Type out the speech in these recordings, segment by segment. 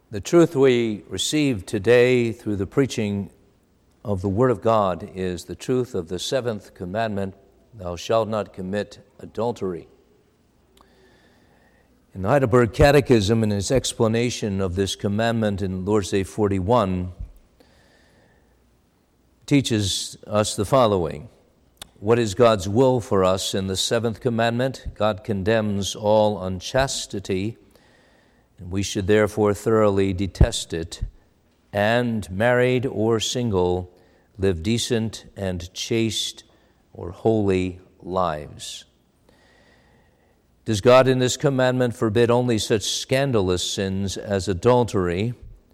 The truth we receive today through the preaching of the Word of God is the truth of the seventh commandment, thou shalt not commit adultery. In the Heidelberg Catechism, in its explanation of this commandment in Lord's Day 41, teaches us the following. What is God's will for us in the seventh commandment? God condemns all unchastity, and we should therefore thoroughly detest it, and, married or single, live decent and chaste or holy lives. Does God in this commandment forbid only such scandalous sins as adultery?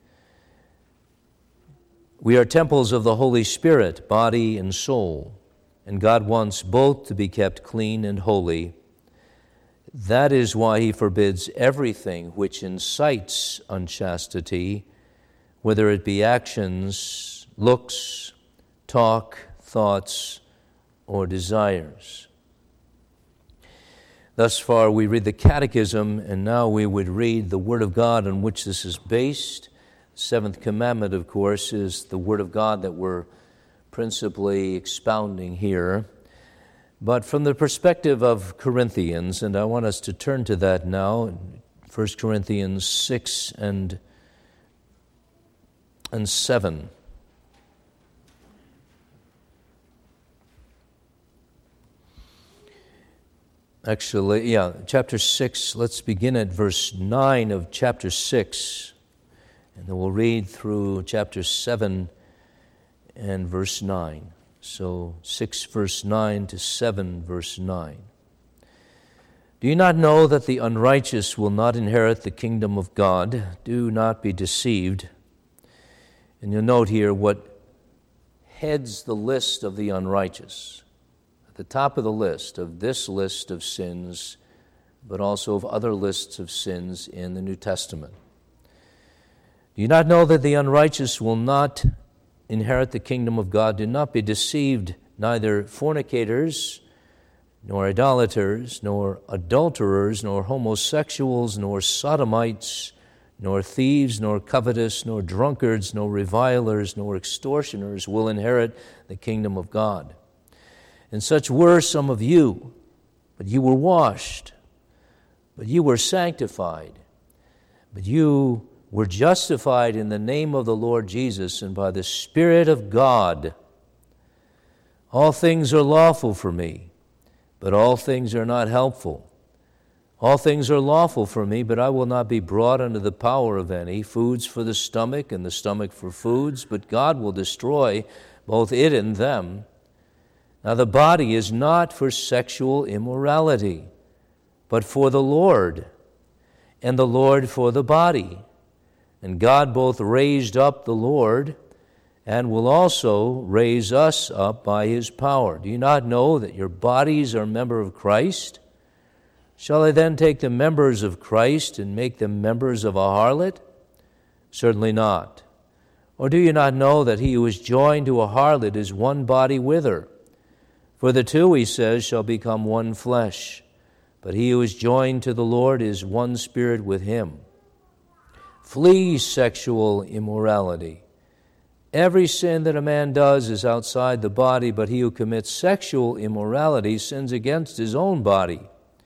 We are temples of the Holy Spirit, body and soul, and God wants both to be kept clean and holy. That is why he forbids everything which incites unchastity, whether it be actions, looks, talk, thoughts, or desires. Thus far we read the Catechism, and now we would read the Word of God on which this is based. The seventh commandment, of course, is the Word of God that we're principally expounding here. But from the perspective of Corinthians, and I want us to turn to that now, 1 Corinthians 6 and 7. Actually, chapter 6, let's begin at verse 9 of chapter 6, and then we'll read through chapter 7 and verse 9. So 6 verse 9 to 7 verse 9. Do you not know that the unrighteous will not inherit the kingdom of God? Do not be deceived. And you'll note here what heads the list of the unrighteous. At the top of the list of this list of sins, but also of other lists of sins in the New Testament. Do you not know that the unrighteous will not inherit the kingdom of God? Do not be deceived, neither fornicators, nor idolaters, nor adulterers, nor homosexuals, nor sodomites, nor thieves, nor covetous, nor drunkards, nor revilers, nor extortioners will inherit the kingdom of God. And such were some of you, but you were washed, but you were sanctified, but you were justified in the name of the Lord Jesus and by the Spirit of God. All things are lawful for me, but all things are not helpful. All things are lawful for me, but I will not be brought under the power of any. Foods for the stomach, and the stomach for foods, but God will destroy both it and them. Now the body is not for sexual immorality, but for the Lord, and the Lord for the body. And God both raised up the Lord and will also raise us up by his power. Do you not know that your bodies are a member of Christ? Shall I then take the members of Christ and make them members of a harlot? Certainly not. Or do you not know that he who is joined to a harlot is one body with her? For the two, he says, shall become one flesh. But he who is joined to the Lord is one spirit with him. Flee sexual immorality. Every sin that a man does is outside the body, but he who commits sexual immorality sins against his own body.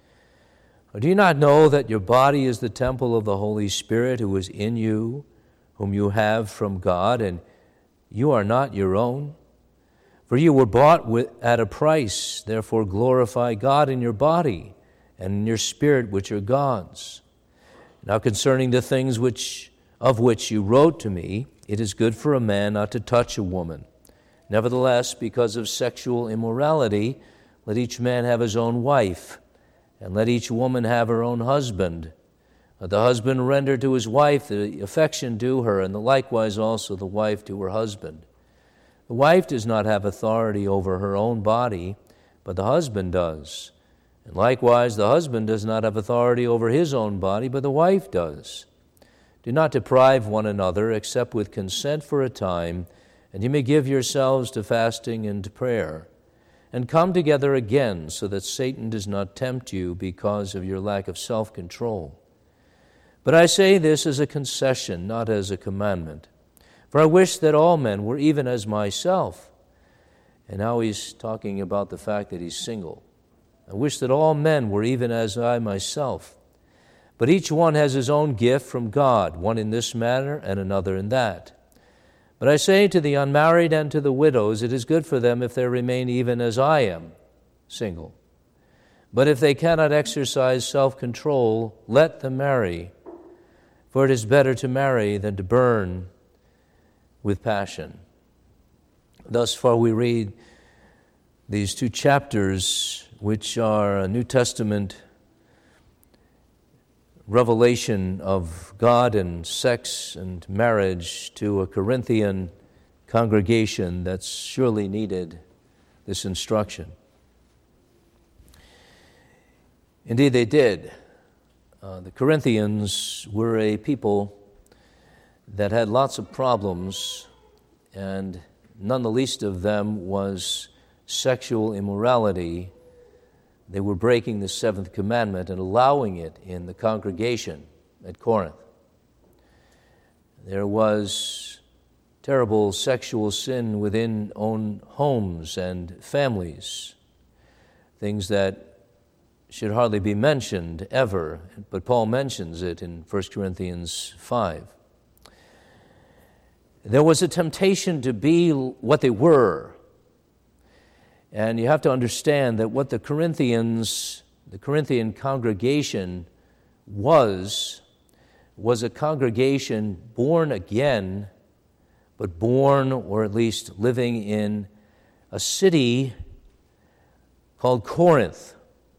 Or do you not know that your body is the temple of the Holy Spirit who is in you, whom you have from God, and you are not your own? For you were bought at a price, therefore glorify God in your body and in your spirit, which are God's. Now concerning the things of which you wrote to me, it is good for a man not to touch a woman. Nevertheless, because of sexual immorality, let each man have his own wife, and let each woman have her own husband. Let the husband render to his wife the affection due her, and likewise also the wife to her husband. The wife does not have authority over her own body, but the husband does. And likewise, the husband does not have authority over his own body, but the wife does. Do not deprive one another, except with consent for a time, and you may give yourselves to fasting and to prayer. And come together again, so that Satan does not tempt you because of your lack of self-control. But I say this as a concession, not as a commandment. For I wish that all men were even as myself. And now he's talking about the fact that he's single. I wish that all men were even as I myself. But each one has his own gift from God, one in this manner and another in that. But I say to the unmarried and to the widows, it is good for them if they remain even as I am, single. But if they cannot exercise self-control, let them marry. For it is better to marry than to burn with passion. Thus far we read these two chapters, which are a New Testament revelation of God and sex and marriage to a Corinthian congregation that surely needed this instruction. Indeed, they did. The Corinthians were a people that had lots of problems, and none the least of them was sexual immorality. They were breaking the seventh commandment and allowing it in the congregation at Corinth. There was terrible sexual sin within own homes and families, things that should hardly be mentioned ever, but Paul mentions it in 1 Corinthians 5. There was a temptation to be what they were. And you have to understand that what the Corinthian congregation was a congregation born again, but born, or at least living in a city called Corinth.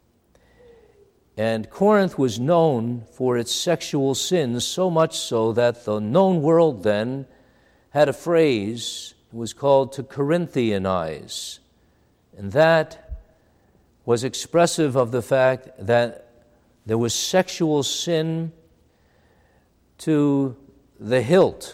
And Corinth was known for its sexual sins, so much so that the known world then had a phrase. It was called to Corinthianize. And that was expressive of the fact that there was sexual sin to the hilt,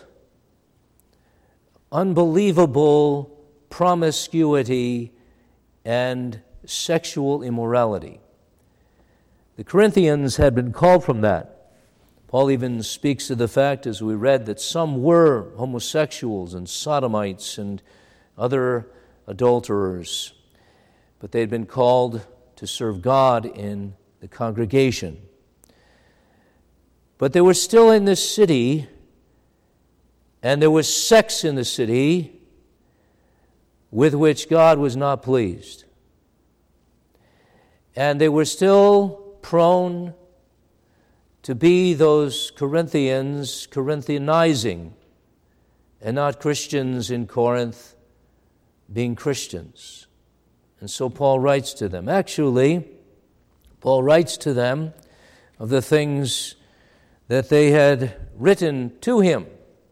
unbelievable promiscuity and sexual immorality. The Corinthians had been called from that. Paul even speaks of the fact, as we read, that some were homosexuals and sodomites and other adulterers, but they had been called to serve God in the congregation. But they were still in this city, and there was sex in the city with which God was not pleased. And they were still prone to be those Corinthians Corinthianizing, and not Christians in Corinth being Christians. And so Paul writes to them. Actually, Paul writes to them of the things that they had written to him.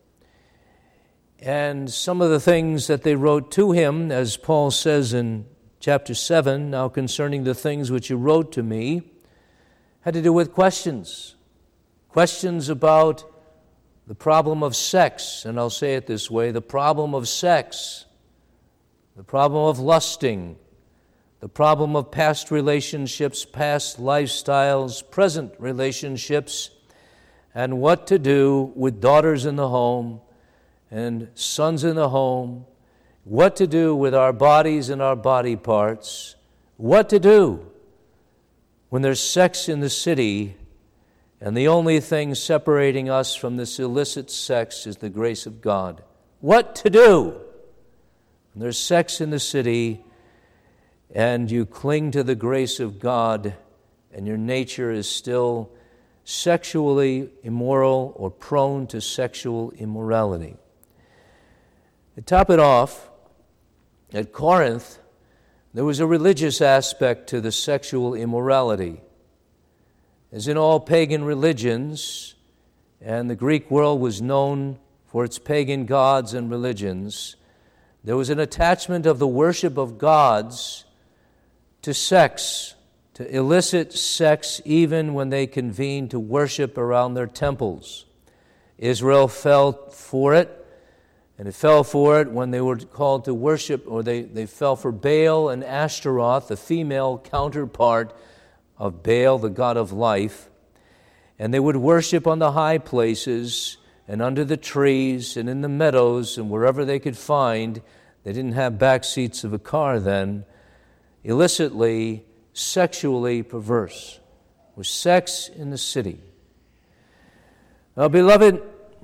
And some of the things that they wrote to him, as Paul says in chapter 7, now concerning the things which you wrote to me, had to do with questions. Questions about the problem of sex, and I'll say it this way, the problem of sex, the problem of lusting, the problem of past relationships, past lifestyles, present relationships, and what to do with daughters in the home and sons in the home, what to do with our bodies and our body parts, what to do when there's sex in the city and the only thing separating us from this illicit sex is the grace of God. What to do when there's sex in the city and you cling to the grace of God and your nature is still sexually immoral or prone to sexual immorality. To top it off, at Corinth, there was a religious aspect to the sexual immorality. As in all pagan religions, and the Greek world was known for its pagan gods and religions, there was an attachment of the worship of gods to sex, to illicit sex, even when they convened to worship around their temples. Israel fell for it, and it fell for it when they were called to worship, or they fell for Baal and Ashtaroth, the female counterpart of Baal, the god of life. And they would worship on the high places and under the trees and in the meadows and wherever they could find. They didn't have back seats of a car then. Illicitly, sexually perverse. It was sex in the city. Now, beloved,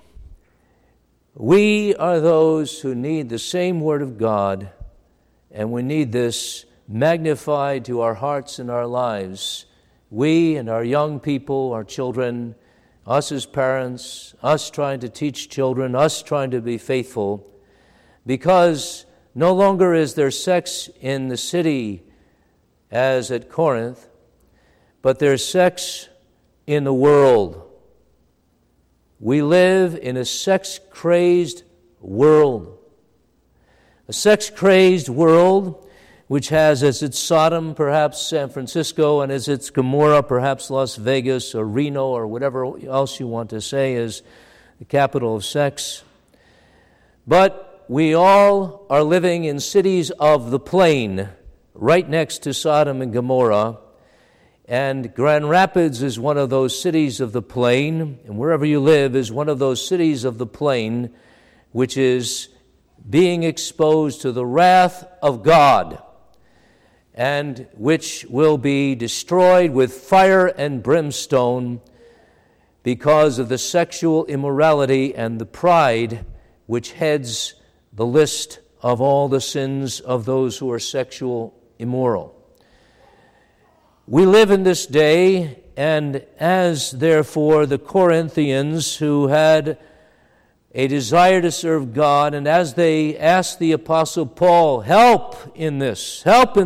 we are those who need the same Word of God, and we need this magnified to our hearts and our lives. We and our young people, our children, us as parents, us trying to teach children, us trying to be faithful, because no longer is there sex in the city as at Corinth, but there's sex in the world. We live in a sex-crazed world. A sex-crazed world which has as its Sodom perhaps San Francisco and as its Gomorrah perhaps Las Vegas or Reno or whatever else you want to say is the capital of sex. But we all are living in cities of the plain right next to Sodom and Gomorrah. And Grand Rapids is one of those cities of the plain, and wherever you live is one of those cities of the plain which is being exposed to the wrath of God and which will be destroyed with fire and brimstone because of the sexual immorality and the pride which heads the list of all the sins of those who are sexual immoral. We live in this day, and as therefore the Corinthians who had a desire to serve God, and as they asked the Apostle Paul, help in this,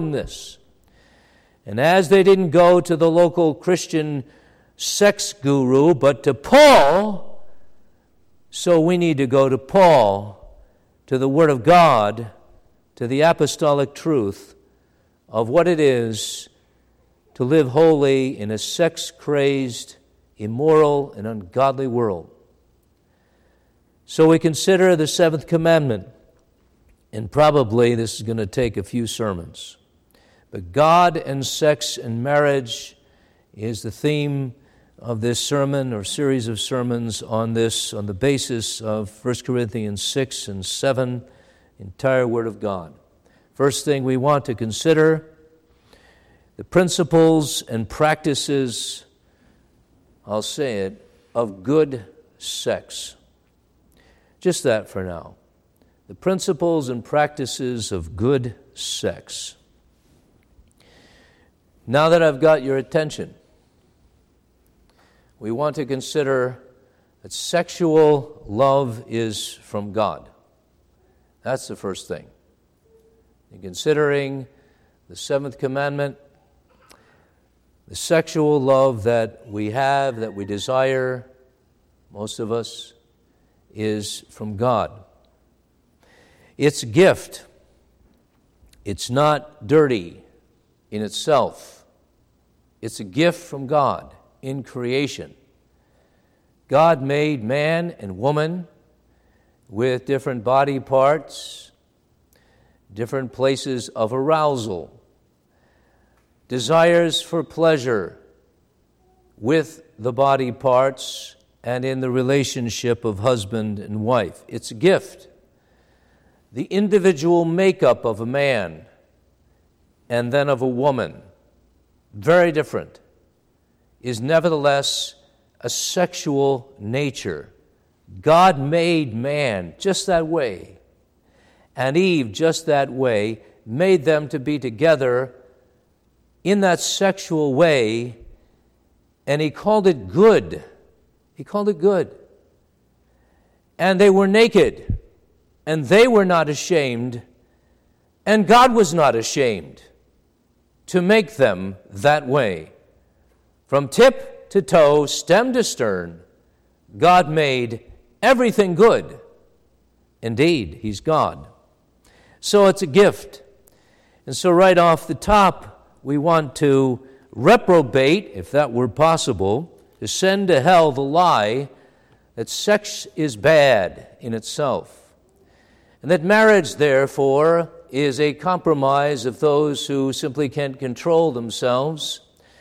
and as they didn't go to the local Christian sex guru, but to Paul, so we need to go to Paul, to the Word of God, to the apostolic truth of what it is to live holy in a sex-crazed, immoral, and ungodly world. So we consider the seventh commandment, and probably this is going to take a few sermons. But God and sex and marriage is the theme of this sermon or series of sermons on the basis of 1 Corinthians 6 and 7, entire Word of God. First thing we want to consider, the principles and practices, I'll say it, of good sex. Just that for now. The principles and practices of good sex. Now that I've got your attention, we want to consider that sexual love is from God. That's the first thing. In considering the seventh commandment, the sexual love that we have, that we desire, most of us, is from God. It's a gift. It's not dirty in itself. It's a gift from God in creation. God made man and woman with different body parts, different places of arousal, desires for pleasure with the body parts and in the relationship of husband and wife. It's a gift. The individual makeup of a man and then of a woman, very different, is nevertheless a sexual nature. God made man just that way, and Eve just that way, made them to be together in that sexual way, and He called it good. He called it good. And they were naked, and they were not ashamed, and God was not ashamed to make them that way. From tip to toe, stem to stern, God made everything good. Indeed, He's God. So it's a gift. And so right off the top, we want to reprobate, if that were possible, to send to hell the lie that sex is bad in itself, and that marriage, therefore, is a compromise of those who simply can't control themselves,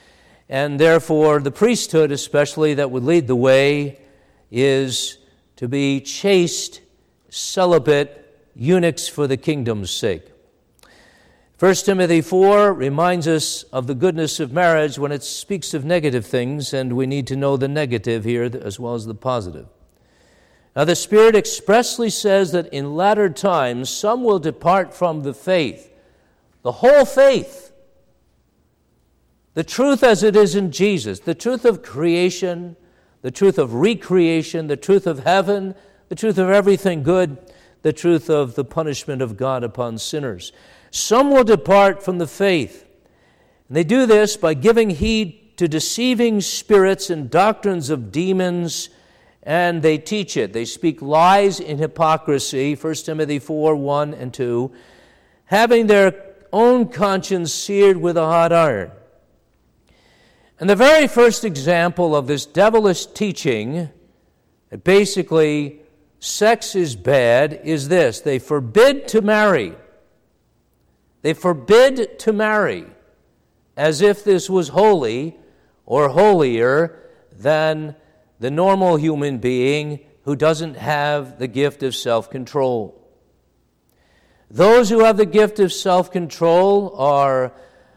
And therefore, the priesthood, especially, that would lead the way, is to be chaste, celibate eunuchs for the kingdom's sake. 1 Timothy 4 reminds us of the goodness of marriage when it speaks of negative things, and we need to know the negative here as well as the positive. Now, the Spirit expressly says that in latter times some will depart from the faith, the whole faith, the truth as it is in Jesus, the truth of creation, the truth of recreation, the truth of heaven, the truth of everything good, the truth of the punishment of God upon sinners. Some will depart from the faith. And they do this by giving heed to deceiving spirits and doctrines of demons, and they teach it. They speak lies in hypocrisy, 1 Timothy 4, 1 and 2, having their own conscience seared with a hot iron. And the very first example of this devilish teaching, that basically sex is bad, is this. They forbid to marry. They forbid to marry as if this was holy or holier than the normal human being who doesn't have the gift of self-control. Those who have the gift of self-control are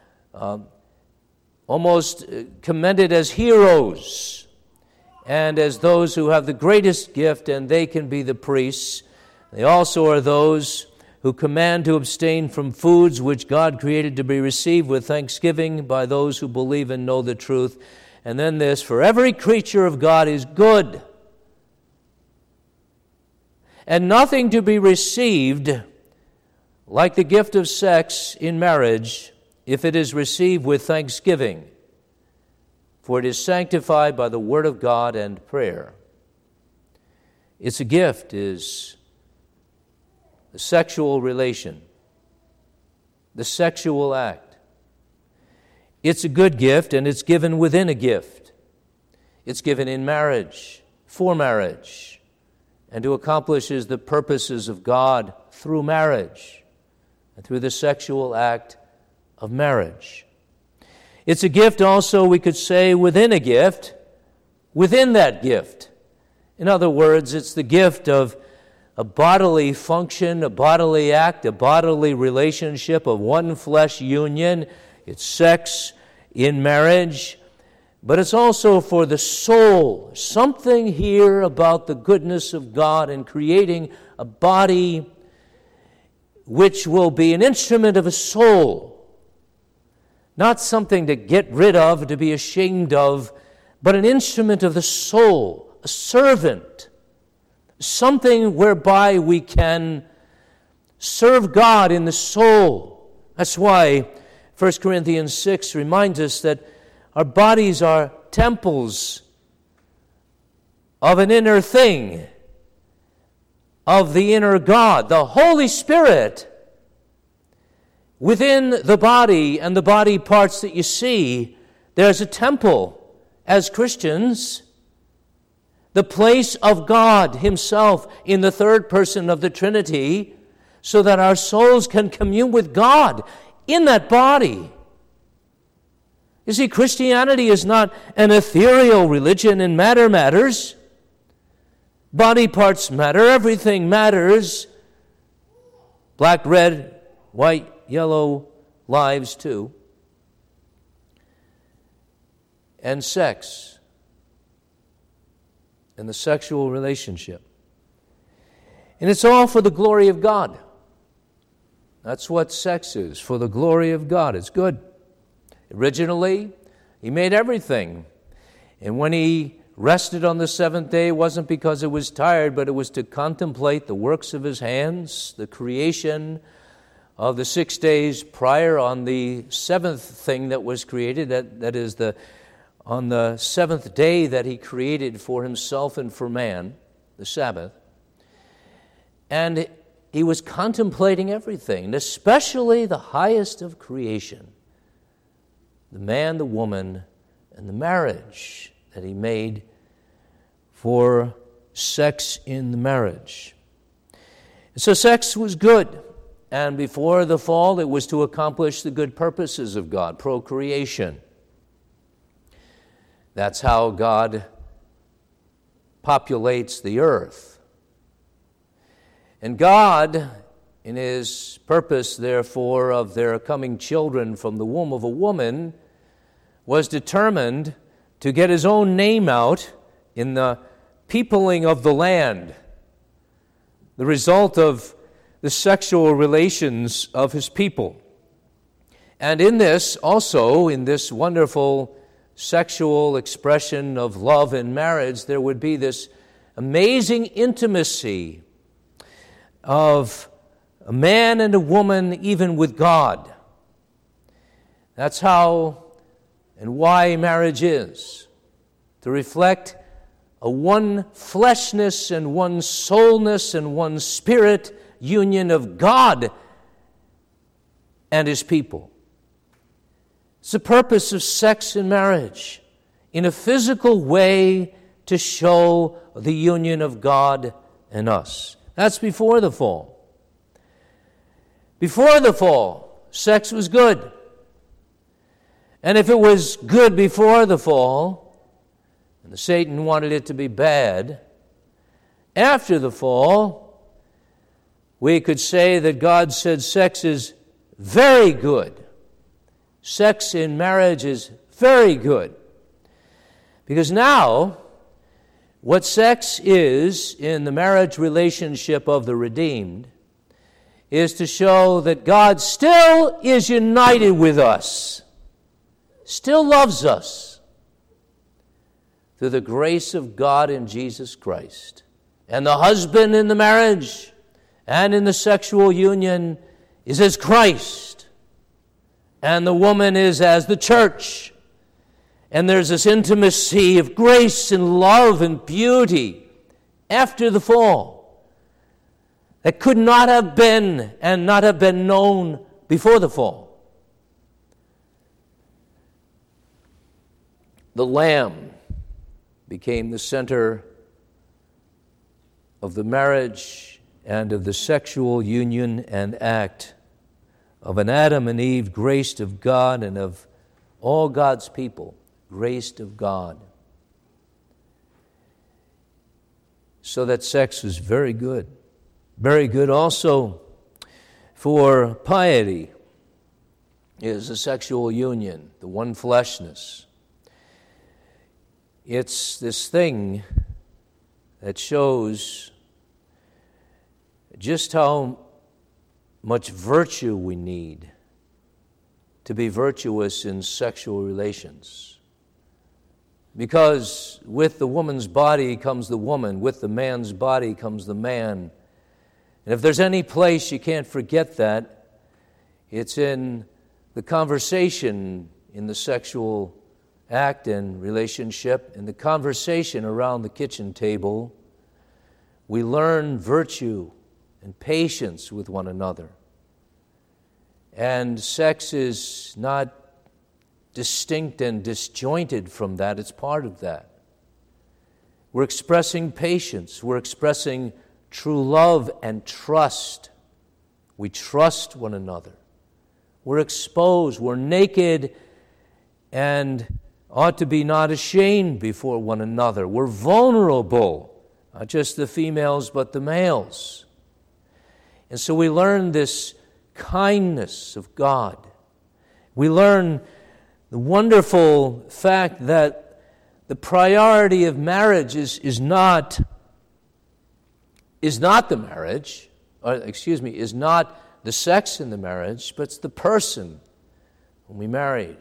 almost commended as heroes and as those who have the greatest gift, and they can be the priests. They also are those who command to abstain from foods which God created to be received with thanksgiving by those who believe and know the truth. And then this, for every creature of God is good, and nothing to be received like the gift of sex in marriage, if it is received with thanksgiving, for it is sanctified by the word of God and prayer. It's a gift, is the sexual relation, the sexual act. It's a good gift, and it's given within a gift. It's given in marriage, for marriage, and to accomplish the purposes of God through marriage and through the sexual act of marriage. It's a gift also, we could say, within a gift, within that gift. In other words, it's the gift of a bodily function, a bodily act, a bodily relationship of one flesh union. It's sex in marriage, but it's also for the soul. Something here about the goodness of God in creating a body which will be an instrument of a soul. Not something to get rid of, to be ashamed of, but an instrument of the soul, a servant, something whereby we can serve God in the soul. That's why 1 Corinthians 6 reminds us that our bodies are temples of an inner thing, of the inner God, the Holy Spirit. Within the body and the body parts that you see, there's a temple as Christians, the place of God Himself in the third person of the Trinity, so that our souls can commune with God in that body. You see, Christianity is not an ethereal religion, and matter matters. Body parts matter, everything matters. Black, red, white, yellow lives too. And sex and the sexual relationship. And it's all for the glory of God. That's what sex is, for the glory of God. It's good. Originally, He made everything. And when He rested on the seventh day, it wasn't because it was tired, but it was to contemplate the works of His hands, the creation of the 6 days prior. On the seventh thing that was created, that is on the seventh day that He created for Himself and for man, the Sabbath. And He was contemplating everything, especially the highest of creation, the man, the woman, and the marriage that He made for sex in the marriage. So sex was good. And before the fall, it was to accomplish the good purposes of God, procreation. That's how God populates the earth. And God, in His purpose, therefore, of there coming children from the womb of a woman, was determined to get His own name out in the peopling of the land, the result of the sexual relations of His people. And in this, also, in this wonderful sexual expression of love in marriage, there would be this amazing intimacy of a man and a woman, even with God. That's how and why marriage is, to reflect a one fleshness and one soulness and one spirit union of God and His people. It's the purpose of sex in marriage, in a physical way, to show the union of God and us. That's before the fall. Before the fall, sex was good. And if it was good before the fall, and Satan wanted it to be bad, after the fall, we could say that God said sex is very good. Sex in marriage is very good. Because now, what sex is in the marriage relationship of the redeemed is to show that God still is united with us, still loves us, through the grace of God in Jesus Christ. And the husband in the marriage and in the sexual union is as Christ. And the woman is as the church. And there's this intimacy of grace and love and beauty after the fall that could not have been and not have been known before the fall. The Lamb became the center of the marriage and of the sexual union and act of an Adam and Eve graced of God and of all God's people graced of God. So that sex was very good. Very good also for piety is a sexual union, the one fleshness. It's this thing that shows just how much virtue we need to be virtuous in sexual relations. Because with the woman's body comes the woman, with the man's body comes the man. And if there's any place you can't forget that, it's in the conversation in the sexual act and relationship, in the conversation around the kitchen table. We learn virtue and patience with one another. And sex is not distinct and disjointed from that. It's part of that. We're expressing patience. We're expressing true love and trust. We trust one another. We're exposed. We're naked and ought to be not ashamed before one another. We're vulnerable, not just the females, but the males. And so we learn this kindness of God. We learn the wonderful fact that the priority of marriage is not the marriage, is not the sex in the marriage, but it's the person whom we married.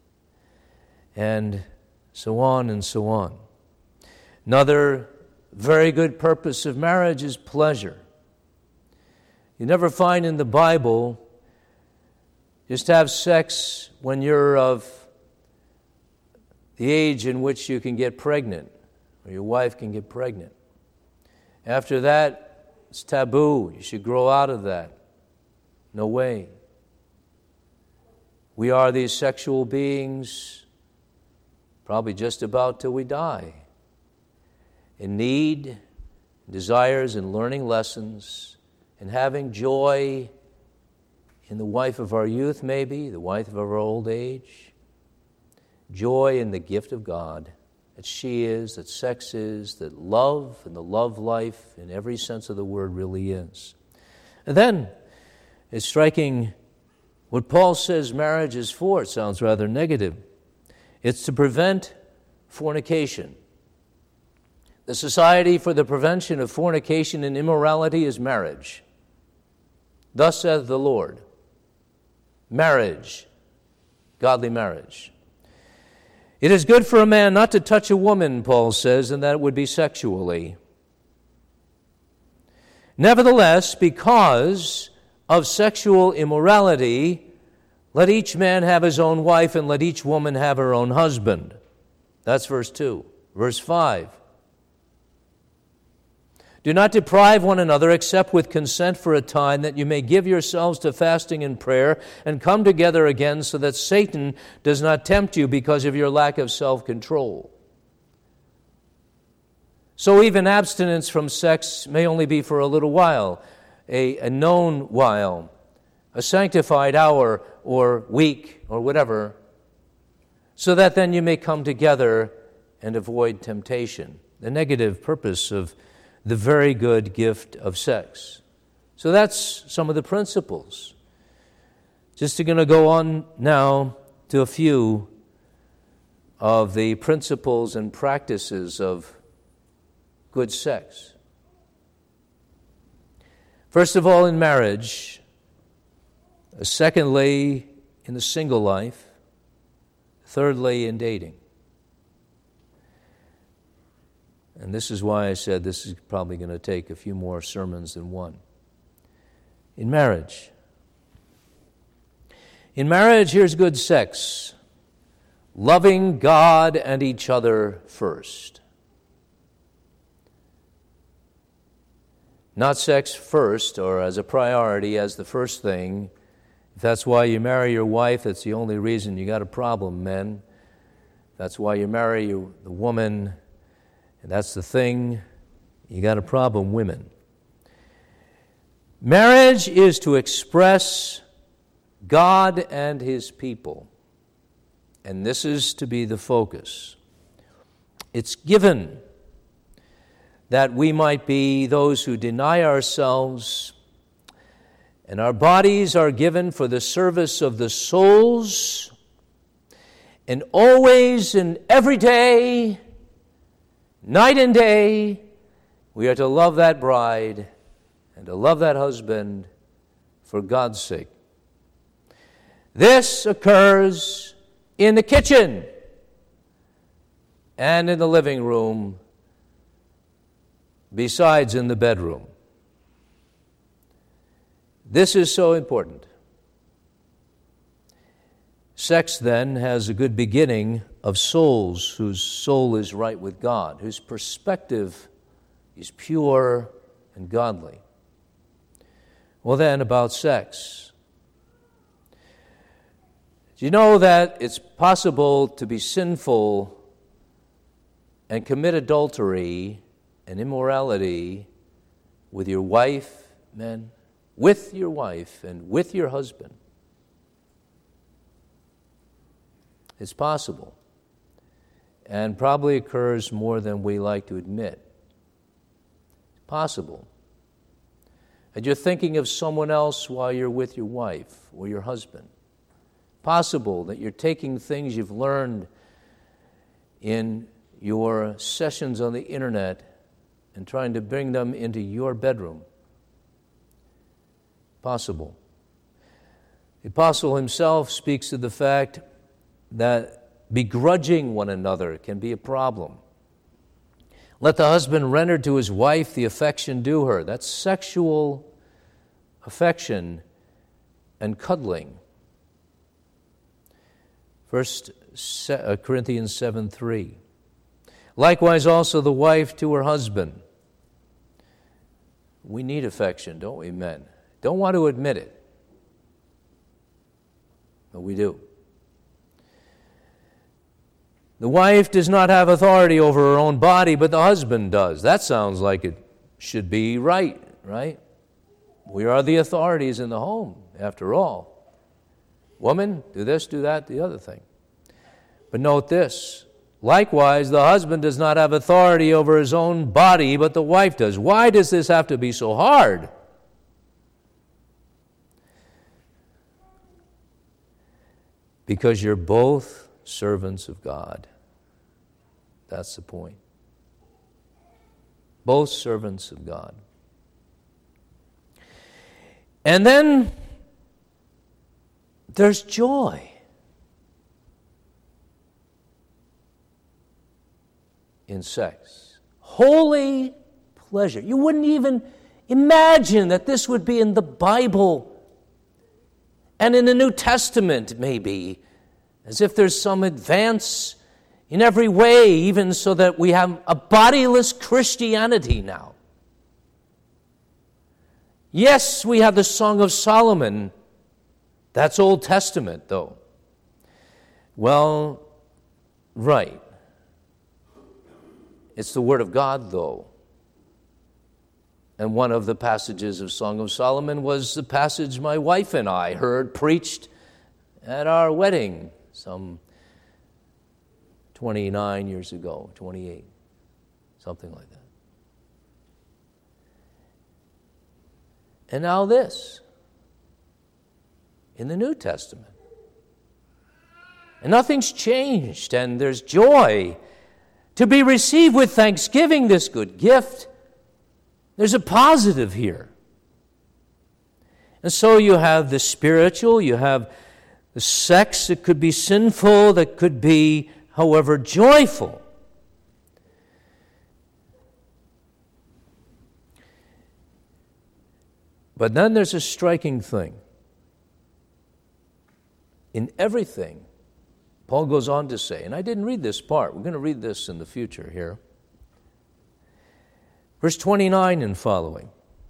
And so on and so on. Another very good purpose of marriage is pleasure. You never find in the Bible just have sex when you're of the age in which you can get pregnant, or your wife can get pregnant. After that, it's taboo. You should grow out of that. No way. We are these sexual beings probably just about till we die, in need, desires, and learning lessons, and having joy in the wife of our youth, maybe, the wife of our old age, joy in the gift of God, that she is, that sex is, that love and the love life in every sense of the word really is. And then it's striking what Paul says marriage is for. It sounds rather negative. It's to prevent fornication. The Society for the Prevention of Fornication and Immorality is marriage. Thus saith the Lord. Marriage, godly marriage. It is good for a man not to touch a woman, Paul says, and that would be sexually. Nevertheless, because of sexual immorality, let each man have his own wife, and let each woman have her own husband. That's verse 2. Verse 5. Do not deprive one another except with consent for a time, that you may give yourselves to fasting and prayer and come together again, so that Satan does not tempt you because of your lack of self-control. So even abstinence from sex may only be for a little while, a known while, a sanctified hour or week or whatever, so that then you may come together and avoid temptation, the negative purpose of the very good gift of sex. So that's some of the principles. Just going to go on now to a few of the principles and practices of good sex. First of all, in marriage. Secondly, in the single life. Thirdly, in dating. And this is why I said this is probably going to take a few more sermons than one. In marriage. In marriage, here's good sex. Loving God and each other first. Not sex first or as a priority, as the first thing. If that's why you marry your wife, that's the only reason you got a problem, men. If that's why you marry the woman, and that's the thing, you got a problem, women. Marriage is to express God and His people. And this is to be the focus. It's given that we might be those who deny ourselves, and our bodies are given for the service of the souls, and always and every day, night and day, we are to love that bride and to love that husband for God's sake. This occurs in the kitchen and in the living room, besides in the bedroom. This is so important. Sex, then, has a good beginning of souls whose soul is right with God, whose perspective is pure and godly. Well, then, about sex. Do you know that it's possible to be sinful and commit adultery and immorality with your wife, men? With your wife and with your husband? It's possible, and probably occurs more than we like to admit. It's possible. And you're thinking of someone else while you're with your wife or your husband. Possible that you're taking things you've learned in your sessions on the internet and trying to bring them into your bedroom. Possible. The apostle himself speaks of the fact that begrudging one another can be a problem. Let the husband render to his wife the affection due her. That's sexual affection and cuddling. 1 Corinthians 7:3. Likewise also the wife to her husband. We need affection, don't we, men? Don't want to admit it, but we do. The wife does not have authority over her own body, but the husband does. That sounds like it should be right? We are the authorities in the home, after all. Woman, do this, do that, the other thing. But note this, Likewise, the husband does not have authority over his own body, but the wife does. Why does this have to be so hard? Because you're both servants of God. That's the point. Both servants of God. And then there's joy. In sex. Holy pleasure. You wouldn't even imagine that this would be in the Bible and in the New Testament, maybe, as if there's some advance in every way, even so that we have a bodiless Christianity now. Yes, we have the Song of Solomon. That's Old Testament, though. Well, right. It's the Word of God, though. And one of the passages of Song of Solomon was the passage my wife and I heard preached at our wedding some 29 years ago, 28, something like that. And now this, in the New Testament. And nothing's changed, and there's joy to be received with thanksgiving, this good gift. There's a positive here. And so you have the spiritual, you have the sex that could be sinful, that could be, however, joyful. But then there's a striking thing. In everything, Paul goes on to say, and I didn't read this part. We're going to read this in the future here. Verse 29 and following.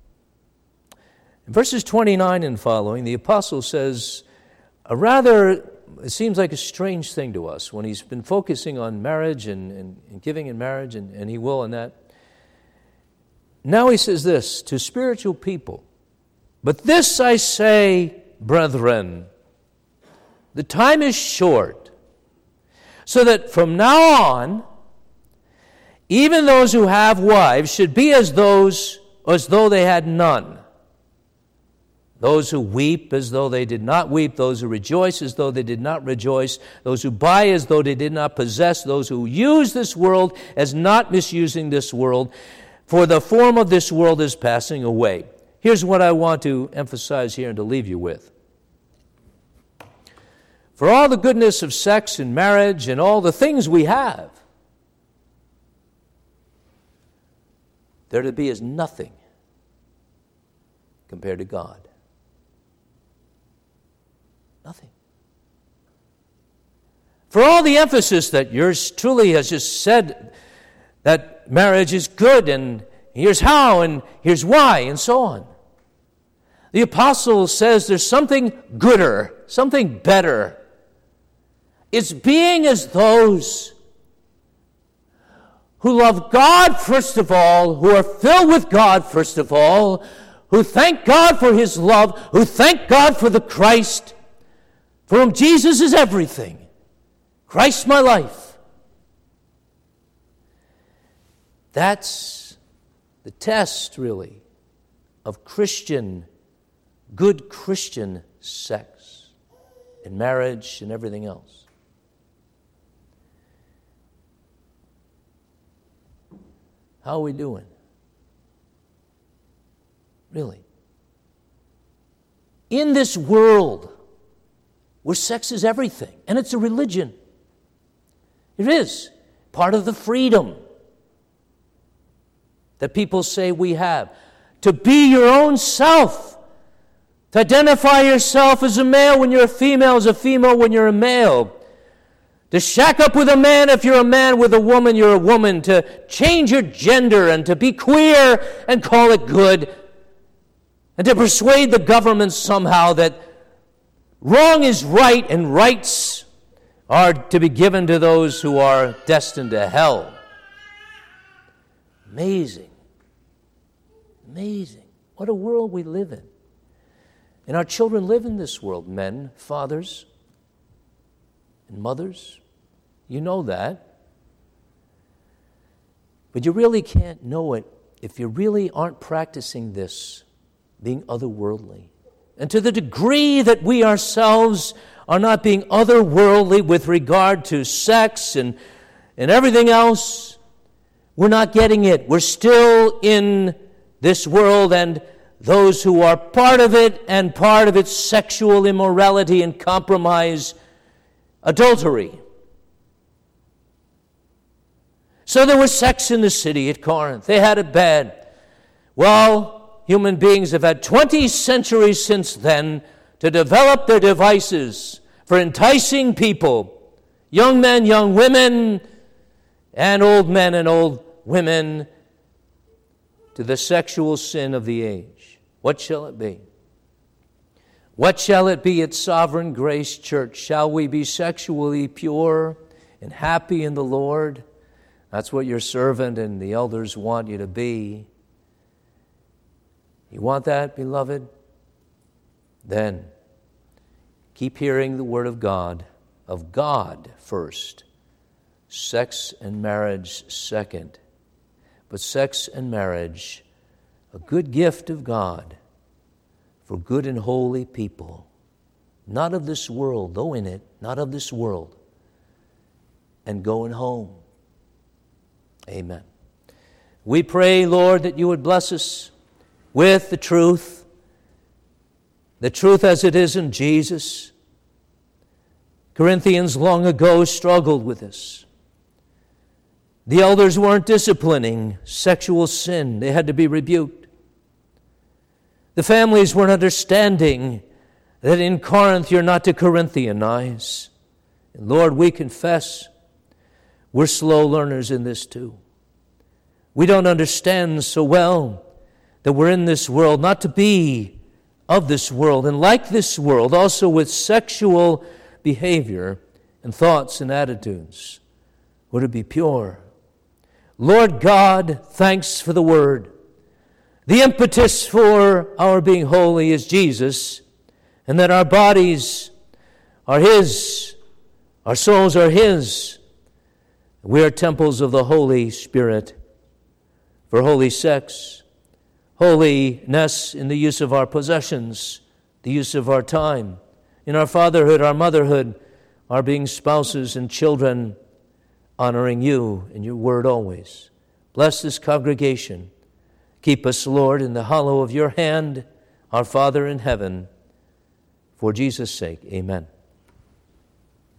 In verses 29 and following, the apostle says, it seems like a strange thing to us when he's been focusing on marriage and giving in marriage, and he will in that. Now he says this to spiritual people, "But this I say, brethren, the time is short, so that from now on, even those who have wives should be as though they had none. Those who weep as though they did not weep, those who rejoice as though they did not rejoice, those who buy as though they did not possess, those who use this world as not misusing this world, for the form of this world is passing away." Here's what I want to emphasize here and to leave you with. For all the goodness of sex and marriage and all the things we have, they're to be as nothing compared to God. Nothing. For all the emphasis that yours truly has just said that marriage is good and here's how and here's why and so on, the apostle says there's something gooder, something better. It's being as those who love God first of all, who are filled with God first of all, who thank God for His love, who thank God for the Christ, for whom Jesus is everything. Christ my life. That's the test, really, of good Christian sex and marriage and everything else. How are we doing? Really? In this world where sex is everything, and it's a religion. It is part of the freedom that people say we have. To be your own self. To identify yourself as a male when you're a female, as a female when you're a male. To shack up with a man if you're a man, with a woman you're a woman. To change your gender and to be queer and call it good. And to persuade the government somehow that wrong is right and rights are to be given to those who are destined to hell. Amazing. Amazing. What a world we live in. And our children live in this world. Men, fathers, and mothers. You know that. But you really can't know it if you really aren't practicing this, being otherworldly. And to the degree that we ourselves are not being otherworldly with regard to sex and everything else, we're not getting it. We're still in this world, and those who are part of it and part of its sexual immorality and compromise, adultery. So there was sex in the city at Corinth. They had it bad. Well, human beings have had 20 centuries since then to develop their devices for enticing people, young men, young women, and old men and old women, to the sexual sin of the age. What shall it be? What shall it be at Sovereign Grace Church? Shall we be sexually pure and happy in the Lord? That's what your servant and the elders want you to be. You want that, beloved? Then keep hearing the word of God first, sex and marriage second. But sex and marriage, a good gift of God for good and holy people, not of this world, though in it, not of this world, and going home. Amen. We pray, Lord, that you would bless us with the truth as it is in Jesus. Corinthians long ago struggled with this. The elders weren't disciplining sexual sin. They had to be rebuked. The families weren't understanding that in Corinth you're not to Corinthianize. And Lord, we confess we're slow learners in this too. We don't understand so well that we're in this world, not to be of this world, and like this world, also with sexual behavior and thoughts and attitudes. We're to be pure. Lord God, thanks for the word. The impetus for our being holy is Jesus, and that our bodies are His, our souls are His. We are temples of the Holy Spirit. For holy sex, holiness in the use of our possessions, the use of our time, in our fatherhood, our motherhood, our being spouses and children, honoring you and your word always. Bless this congregation. Keep us, Lord, in the hollow of your hand, our Father in heaven. For Jesus' sake, amen.